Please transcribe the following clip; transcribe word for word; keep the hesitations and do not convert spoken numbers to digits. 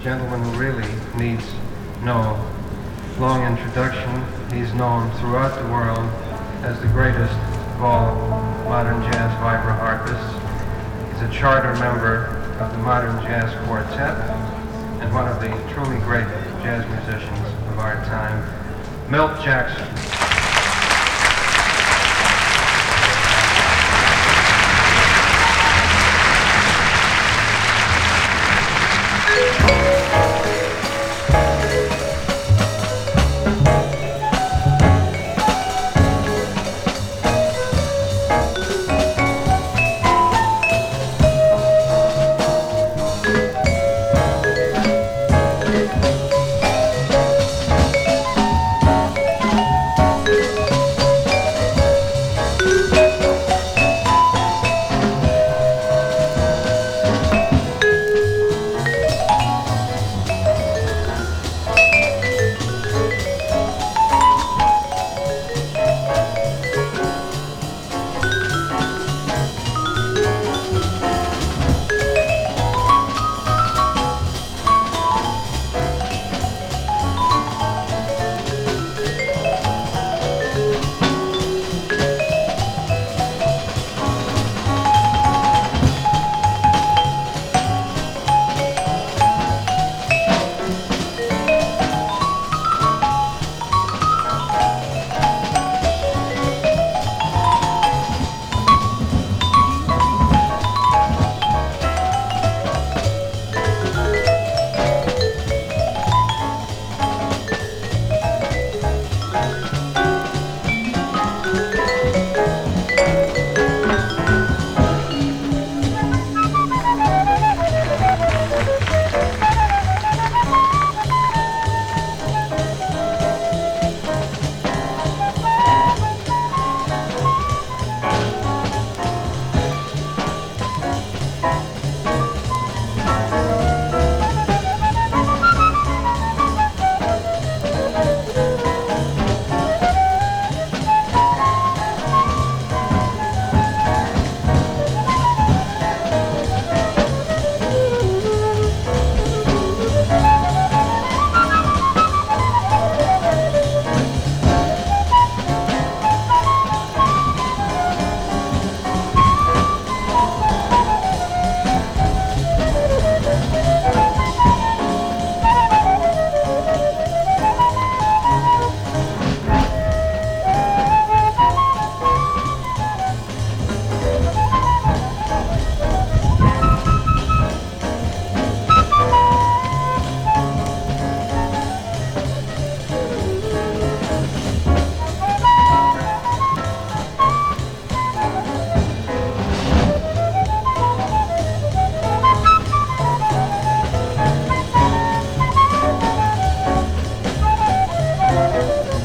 gentleman who really needs no long introduction. He's known throughout the world as the greatest of all modern jazz vibra-harpists. He's a charter member of the Modern Jazz Quartet and one of the truly great jazz musicians of our time, Milt Jackson.